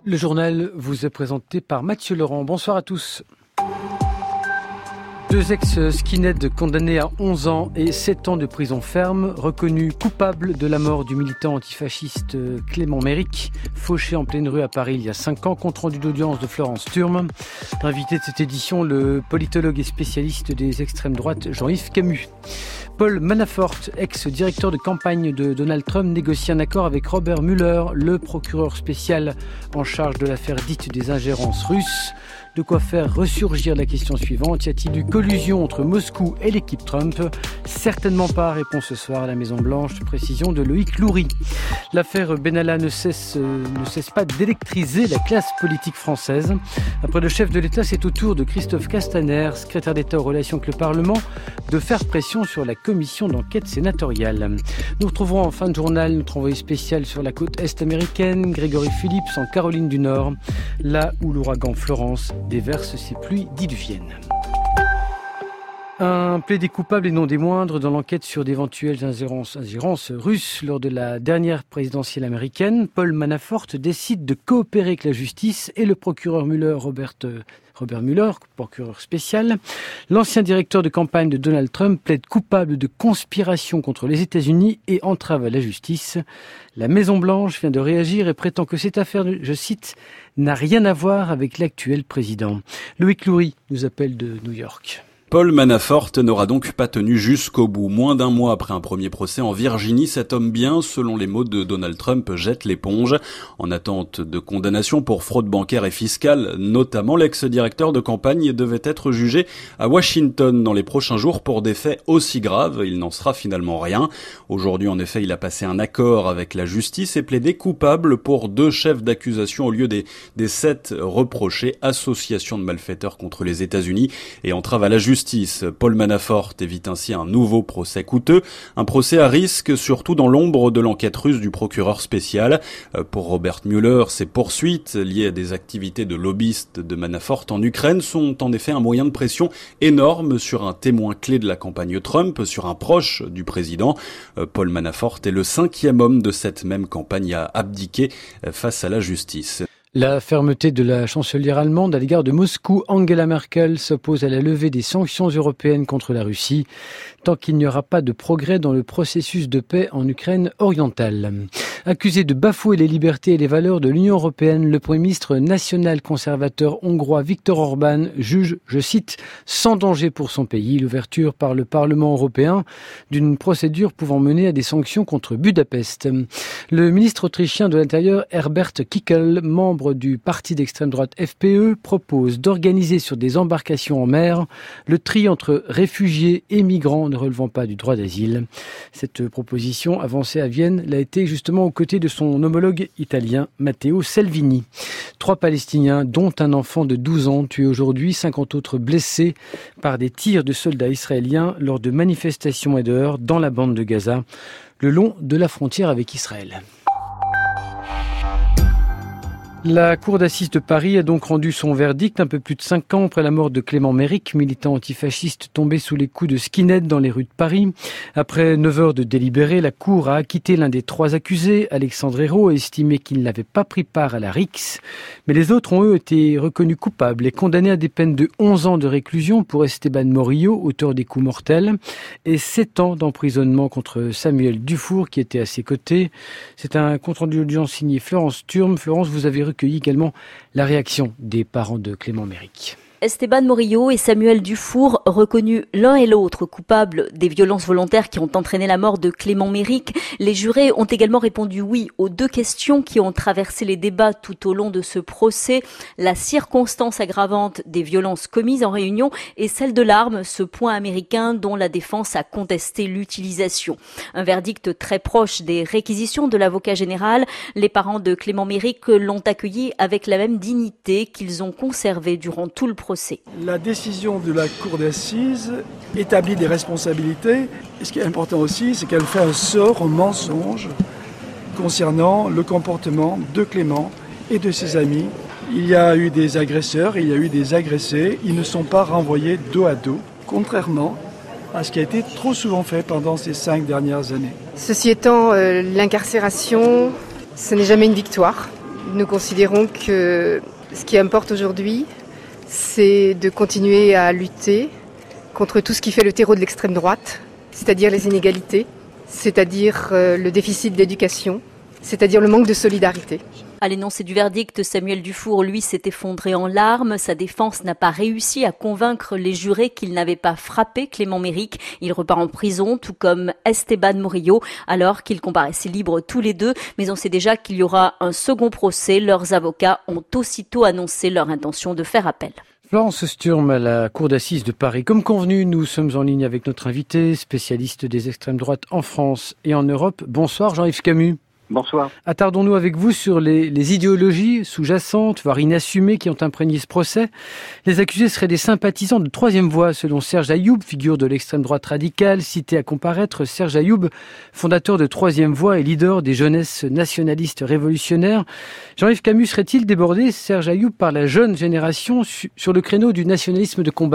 Le journal vous est présenté par Mathieu Laurent. Bonsoir à tous. 2 ex-skinheads condamnés à 11 ans et 7 ans de prison ferme, reconnus coupables de la mort du militant antifasciste Clément Méric, fauché en pleine rue à Paris il y a 5 ans, compte rendu d'audience de Florence Thurm. Invité de cette édition, le politologue et spécialiste des extrêmes droites Jean-Yves Camus. Paul Manafort, ex-directeur de campagne de Donald Trump, négocie un accord avec Robert Mueller, le procureur spécial en charge de l'affaire dite des ingérences russes. De quoi faire ressurgir la question suivante. Y a-t-il eu collusion entre Moscou et l'équipe Trump? Certainement pas, répond ce soir à la Maison-Blanche. Précision de Loïc Loury. L'affaire Benalla ne cesse pas d'électriser la classe politique française. Après le chef de l'État, c'est au tour de Christophe Castaner, secrétaire d'État aux relations avec le Parlement, de faire pression sur la commission d'enquête sénatoriale. Nous retrouverons en fin de journal notre envoyé spécial sur la côte est américaine, Grégory Phillips en Caroline du Nord, là où l'ouragan Florence déverse ses pluies diluviennes. Un plaidé coupable et non des moindres dans l'enquête sur d'éventuelles ingérences russes lors de la dernière présidentielle américaine. Paul Manafort décide de coopérer avec la justice et le procureur Mueller, Robert Mueller, procureur spécial. L'ancien directeur de campagne de Donald Trump plaide coupable de conspiration contre les États-Unis et entrave à la justice. La Maison-Blanche vient de réagir et prétend que cette affaire, je cite, n'a rien à voir avec l'actuel président. Loïc Loury nous appelle de New York. Paul Manafort n'aura donc pas tenu jusqu'au bout. Moins d'un mois après un premier procès en Virginie, cet homme bien, selon les mots de Donald Trump, jette l'éponge. En attente de condamnation pour fraude bancaire et fiscale, notamment l'ex-directeur de campagne devait être jugé à Washington dans les prochains jours pour des faits aussi graves. Il n'en sera finalement rien. Aujourd'hui, en effet, il a passé un accord avec la justice et plaidé coupable pour 2 chefs d'accusation au lieu des 7 reprochés, association de malfaiteurs contre les États-Unis et entrave à la justice. Paul Manafort évite ainsi un nouveau procès coûteux, un procès à risque surtout dans l'ombre de l'enquête russe du procureur spécial. Pour Robert Mueller, ces poursuites liées à des activités de lobbyiste de Manafort en Ukraine sont en effet un moyen de pression énorme sur un témoin clé de la campagne Trump, sur un proche du président. Paul Manafort est le 5e homme de cette même campagne à abdiquer face à la justice. La fermeté de la chancelière allemande à l'égard de Moscou, Angela Merkel s'oppose à la levée des sanctions européennes contre la Russie, tant qu'il n'y aura pas de progrès dans le processus de paix en Ukraine orientale. Accusé de bafouer les libertés et les valeurs de l'Union européenne, le Premier ministre national-conservateur hongrois Viktor Orban juge, je cite, sans danger pour son pays, l'ouverture par le Parlement européen d'une procédure pouvant mener à des sanctions contre Budapest. Le ministre autrichien de l'Intérieur Herbert Kickl, membre du parti d'extrême droite FPE, propose d'organiser sur des embarcations en mer le tri entre réfugiés et migrants ne relevant pas du droit d'asile. Cette proposition avancée à Vienne l'a été justement aux côtés de son homologue italien Matteo Salvini. 3 Palestiniens, dont un enfant de 12 ans, tués aujourd'hui, 50 autres blessés par des tirs de soldats israéliens lors de manifestations et d'heures dans la bande de Gaza, le long de la frontière avec Israël. La Cour d'assises de Paris a donc rendu son verdict un peu plus de 5 ans après la mort de Clément Méric, militant antifasciste tombé sous les coups de skinhead dans les rues de Paris. Après 9 heures de délibéré, la Cour a acquitté l'un des 3 accusés, Alexandre Hérault, et estimé qu'il n'avait pas pris part à la rixe. Mais les autres ont eux été reconnus coupables et condamnés à des peines de 11 ans de réclusion pour Esteban Morillo, auteur des coups mortels, et 7 ans d'emprisonnement contre Samuel Dufour, qui était à ses côtés. C'est un compte-rendu d'audience signé Florence Thurm. Florence, vous avez recueilli également la réaction des parents de Clément Méric. Esteban Morillo et Samuel Dufour, reconnus l'un et l'autre coupables des violences volontaires qui ont entraîné la mort de Clément Méric, les jurés ont également répondu oui aux 2 questions qui ont traversé les débats tout au long de ce procès, la circonstance aggravante des violences commises en réunion et celle de l'arme, ce point américain dont la défense a contesté l'utilisation. Un verdict très proche des réquisitions de l'avocat général. Les parents de Clément Méric l'ont accueilli avec la même dignité qu'ils ont conservée durant tout le procès. La décision de la Cour d'assises établit des responsabilités. Et ce qui est important aussi, c'est qu'elle fait un sort au mensonge concernant le comportement de Clément et de ses amis. Il y a eu des agresseurs, il y a eu des agressés. Ils ne sont pas renvoyés dos à dos, contrairement à ce qui a été trop souvent fait pendant ces 5 dernières années. Ceci étant, l'incarcération, ce n'est jamais une victoire. Nous considérons que ce qui importe aujourd'hui, c'est de continuer à lutter contre tout ce qui fait le terreau de l'extrême droite, c'est-à-dire les inégalités, c'est-à-dire le déficit d'éducation, c'est-à-dire le manque de solidarité. À l'énoncé du verdict, Samuel Dufour, lui, s'est effondré en larmes. Sa défense n'a pas réussi à convaincre les jurés qu'il n'avait pas frappé Clément Méric. Il repart en prison, tout comme Esteban Murillo, alors qu'ils comparaissaient libres tous les deux. Mais on sait déjà qu'il y aura un second procès. Leurs avocats ont aussitôt annoncé leur intention de faire appel. Florence Sturm à la Cour d'assises de Paris. Comme convenu, nous sommes en ligne avec notre invité, spécialiste des extrêmes droites en France et en Europe. Bonsoir Jean-Yves Camus. Bonsoir. Attardons-nous avec vous sur les idéologies sous-jacentes, voire inassumées, qui ont imprégné ce procès. Les accusés seraient des sympathisants de troisième voie, selon Serge Ayoub, figure de l'extrême droite radicale, cité à comparaître. Serge Ayoub, fondateur de Troisième Voie et leader des jeunesses nationalistes révolutionnaires. Jean-Yves Camus serait-il débordé, Serge Ayoub, par la jeune génération sur le créneau du nationalisme de combat ?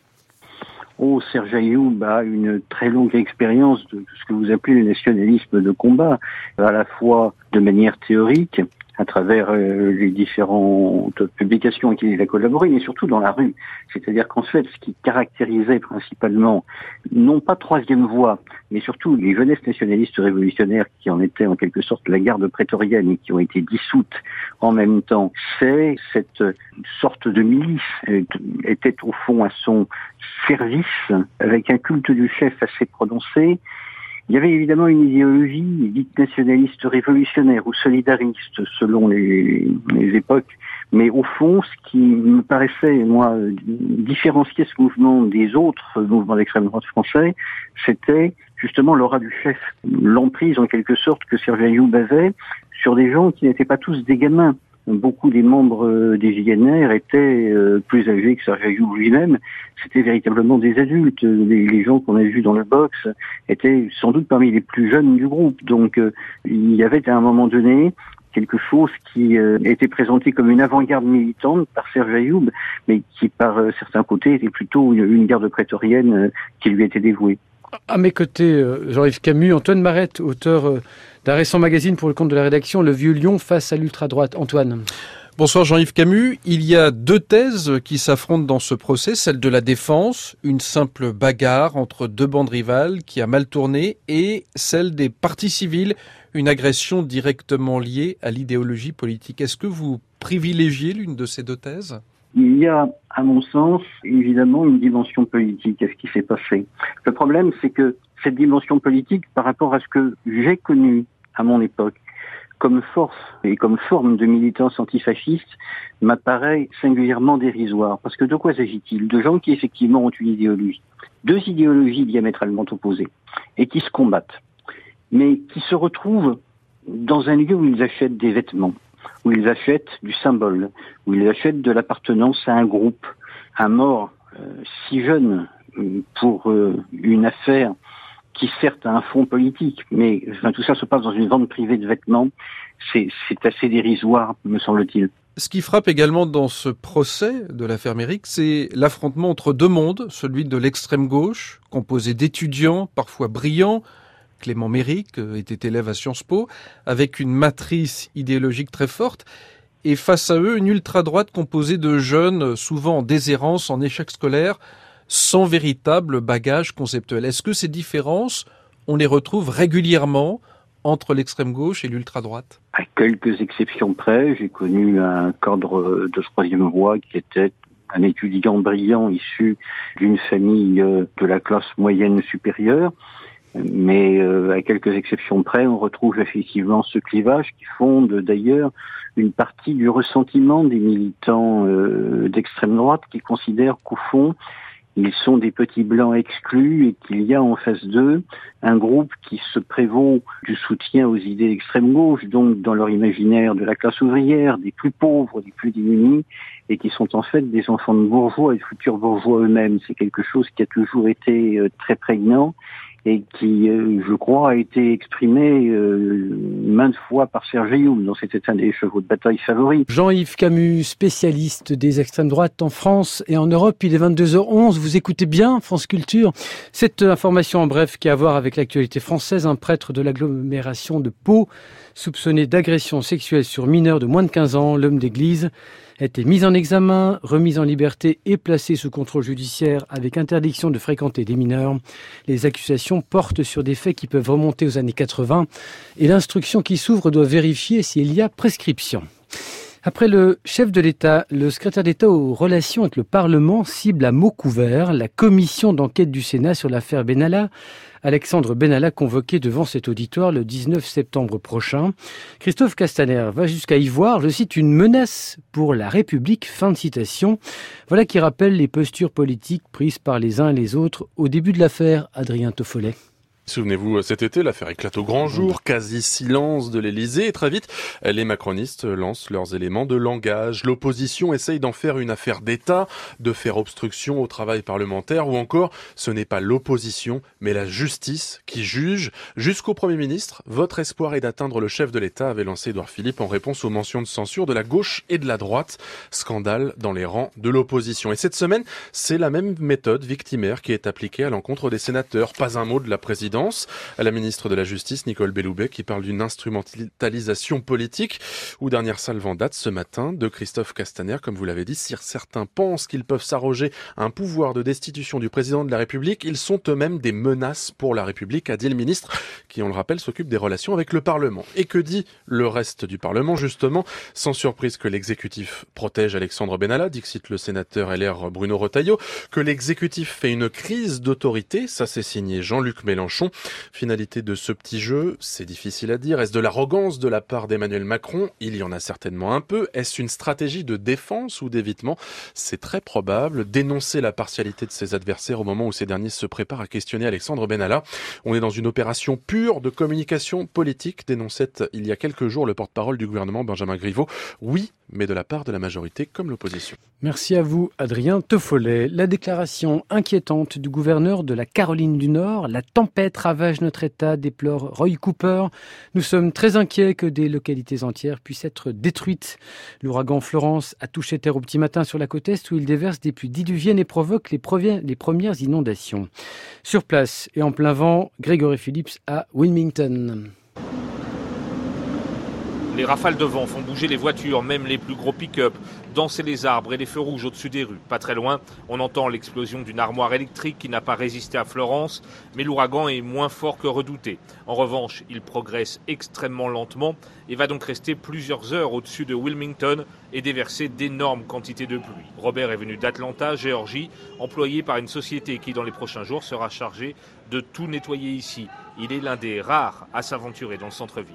Serge Ayoub a une très longue expérience de ce que vous appelez le nationalisme de combat, à la fois de manière théorique, à travers les différentes publications avec lesquelles il a collaboré, mais surtout dans la rue. C'est-à-dire qu'en fait, ce qui caractérisait principalement, non pas Troisième Voie, mais surtout les jeunesses nationalistes révolutionnaires qui en étaient en quelque sorte la garde prétorienne et qui ont été dissoutes en même temps, c'est cette sorte de milice était au fond à son service, avec un culte du chef assez prononcé. Il y avait évidemment une idéologie dite nationaliste révolutionnaire ou solidariste selon les époques, mais au fond, ce qui me paraissait, moi, différencier ce mouvement des autres mouvements d'extrême droite français, c'était justement l'aura du chef, l'emprise en quelque sorte que Serge Ayoub avait sur des gens qui n'étaient pas tous des gamins. Beaucoup des membres des JNR étaient plus âgés que Serge Ayoub lui-même. C'était véritablement des adultes. Les gens qu'on a vus dans le box étaient sans doute parmi les plus jeunes du groupe. Donc il y avait à un moment donné quelque chose qui était présenté comme une avant-garde militante par Serge Ayoub, mais qui par certains côtés était plutôt une garde prétorienne qui lui était dévouée. À mes côtés, Jean-Yves Camus, Antoine Marette, auteur d'un récent magazine pour le compte de la rédaction, Le Vieux Lion face à l'ultra-droite. Antoine. Bonsoir Jean-Yves Camus. Il y a deux thèses qui s'affrontent dans ce procès. Celle de la défense, une simple bagarre entre deux bandes rivales qui a mal tourné, et celle des partis civils, une agression directement liée à l'idéologie politique. Est-ce que vous privilégiez l'une de ces deux thèses ? Il y a, à mon sens, évidemment une dimension politique à ce qui s'est passé. Le problème, c'est que cette dimension politique, par rapport à ce que j'ai connu à mon époque, comme force et comme forme de militance antifasciste, m'apparaît singulièrement dérisoire. Parce que de quoi s'agit-il ? De gens qui effectivement ont une idéologie. Deux idéologies diamétralement opposées et qui se combattent, mais qui se retrouvent dans un lieu où ils achètent des vêtements, où ils achètent du symbole, où ils achètent de l'appartenance à un groupe. Un mort si jeune pour une affaire qui certes a un fond politique, mais tout ça se passe dans une vente privée de vêtements, c'est assez dérisoire, me semble-t-il. Ce qui frappe également dans ce procès de l'affaire Méric, c'est l'affrontement entre deux mondes, celui de l'extrême gauche, composé d'étudiants parfois brillants. Clément Méric était élève à Sciences Po, avec une matrice idéologique très forte, et face à eux, une ultra-droite composée de jeunes, souvent en déshérence, en échec scolaire, sans véritable bagage conceptuel. Est-ce que ces différences, on les retrouve régulièrement entre l'extrême gauche et l'ultra-droite ? À quelques exceptions près, j'ai connu un cadre de Troisième Voie qui était un étudiant brillant issu d'une famille de la classe moyenne supérieure. Mais à quelques exceptions près, on retrouve effectivement ce clivage qui fonde d'ailleurs une partie du ressentiment des militants d'extrême droite qui considèrent qu'au fond, ils sont des petits blancs exclus et qu'il y a en face d'eux un groupe qui se prévaut du soutien aux idées d'extrême gauche, donc dans leur imaginaire de la classe ouvrière, des plus pauvres, des plus démunis, et qui sont en fait des enfants de bourgeois et de futurs bourgeois eux-mêmes. C'est quelque chose qui a toujours été très prégnant et qui, je crois, a été exprimé maintes fois par Serge Ayoub, dont c'était un des chevaux de bataille favoris. Jean-Yves Camus, spécialiste des extrêmes droites en France et en Europe, il est 22h11, vous écoutez bien France Culture. Cette information en bref qui a à voir avec l'actualité française, un prêtre de l'agglomération de Pau, soupçonné d'agression sexuelle sur mineurs de moins de 15 ans, l'homme d'église, a été mis en examen, remis en liberté et placé sous contrôle judiciaire avec interdiction de fréquenter des mineurs. Les accusations portent sur des faits qui peuvent remonter aux années 80 et l'instruction qui s'ouvre doit vérifier s'il y a prescription. Après le chef de l'État, le secrétaire d'État aux relations avec le Parlement cible à mots couverts la commission d'enquête du Sénat sur l'affaire Benalla. Alexandre Benalla convoqué devant cet auditoire le 19 septembre prochain. Christophe Castaner va jusqu'à y voir, je cite, une menace pour la République, fin de citation. Voilà qui rappelle les postures politiques prises par les uns et les autres au début de l'affaire, Adrien Toffollet. Souvenez-vous, cet été, l'affaire éclate au grand jour, quasi silence de l'Élysée, et très vite, les macronistes lancent leurs éléments de langage. L'opposition essaye d'en faire une affaire d'État, de faire obstruction au travail parlementaire, ou encore, ce n'est pas l'opposition, mais la justice qui juge. Jusqu'au Premier ministre, votre espoir est d'atteindre le chef de l'État, avait lancé Édouard Philippe en réponse aux mentions de censure de la gauche et de la droite. Scandale dans les rangs de l'opposition. Et cette semaine, c'est la même méthode victimaire qui est appliquée à l'encontre des sénateurs. Pas un mot de la présidence. À la ministre de la Justice, Nicole Belloubet, qui parle d'une instrumentalisation politique. Ou dernière salve en date ce matin de Christophe Castaner, comme vous l'avez dit, si certains pensent qu'ils peuvent s'arroger un pouvoir de destitution du président de la République, ils sont eux-mêmes des menaces pour la République, a dit le ministre, qui, on le rappelle, s'occupe des relations avec le Parlement. Et que dit le reste du Parlement, justement? Sans surprise que l'exécutif protège Alexandre Benalla, dixit le sénateur LR Bruno Retailleau, que l'exécutif fait une crise d'autorité, ça c'est signé Jean-Luc Mélenchon. Finalité de ce petit jeu, c'est difficile à dire. Est-ce de l'arrogance de la part d'Emmanuel Macron? Il y en a certainement un peu. Est-ce une stratégie de défense ou d'évitement? C'est très probable. Dénoncer la partialité de ses adversaires au moment où ces derniers se préparent à questionner Alexandre Benalla. On est dans une opération pure de communication politique, dénonçait il y a quelques jours le porte-parole du gouvernement Benjamin Griveaux. Oui, mais de la part de la majorité comme l'opposition. Merci à vous, Adrien Toffollet. La déclaration inquiétante du gouverneur de la Caroline du Nord, la tempête ravage notre État, déplore Roy Cooper. Nous sommes très inquiets que des localités entières puissent être détruites. L'ouragan Florence a touché terre au petit matin sur la côte est où il déverse des pluies diluviennes et provoque les premières inondations. Sur place et en plein vent, Grégory Phillips à Wilmington. Les rafales de vent font bouger les voitures, même les plus gros pick-up, danser les arbres et les feux rouges au-dessus des rues. Pas très loin, on entend l'explosion d'une armoire électrique qui n'a pas résisté à Florence, mais l'ouragan est moins fort que redouté. En revanche, il progresse extrêmement lentement et va donc rester plusieurs heures au-dessus de Wilmington et déverser d'énormes quantités de pluie. Robert est venu d'Atlanta, Géorgie, employé par une société qui, dans les prochains jours, sera chargée de tout nettoyer ici. Il est l'un des rares à s'aventurer dans le centre-ville.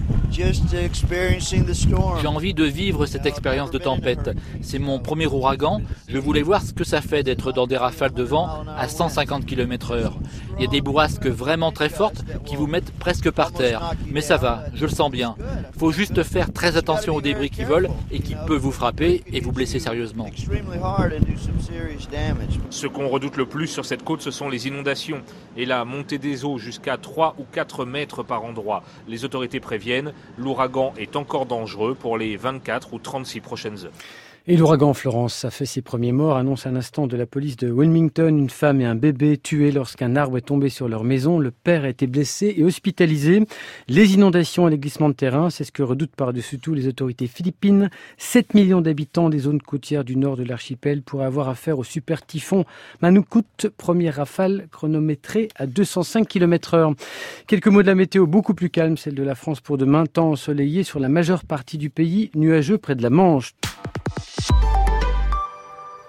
J'ai envie de vivre cette expérience de tempête. C'est mon premier ouragan. Je voulais voir ce que ça fait d'être dans des rafales de vent à 150 km/h. Il y a des bourrasques vraiment très fortes qui vous mettent presque par terre. Mais ça va, je le sens bien. Il faut juste faire très attention aux débris qui volent et qui peuvent vous frapper et vous blesser sérieusement. Ce qu'on redoute le plus sur cette côte, ce sont les inondations et la montée des eaux jusqu'à 3 ou 4 mètres par endroit. Les autorités préviennent, l'ouragan est encore dangereux pour les 24 ou 36 prochaines heures. Et l'ouragan Florence a fait ses premiers morts, annonce un instant de la police de Wilmington. Une femme et un bébé tués lorsqu'un arbre est tombé sur leur maison. Le père a été blessé et hospitalisé. Les inondations et les glissements de terrain, c'est ce que redoutent par-dessus tout les autorités philippines. 7 millions d'habitants des zones côtières du nord de l'archipel pourraient avoir affaire au super typhon Manukut, première rafale chronométrée à 205 km/h. Quelques mots de la météo beaucoup plus calme, celle de la France pour demain. Temps ensoleillé sur la majeure partie du pays, nuageux près de la Manche.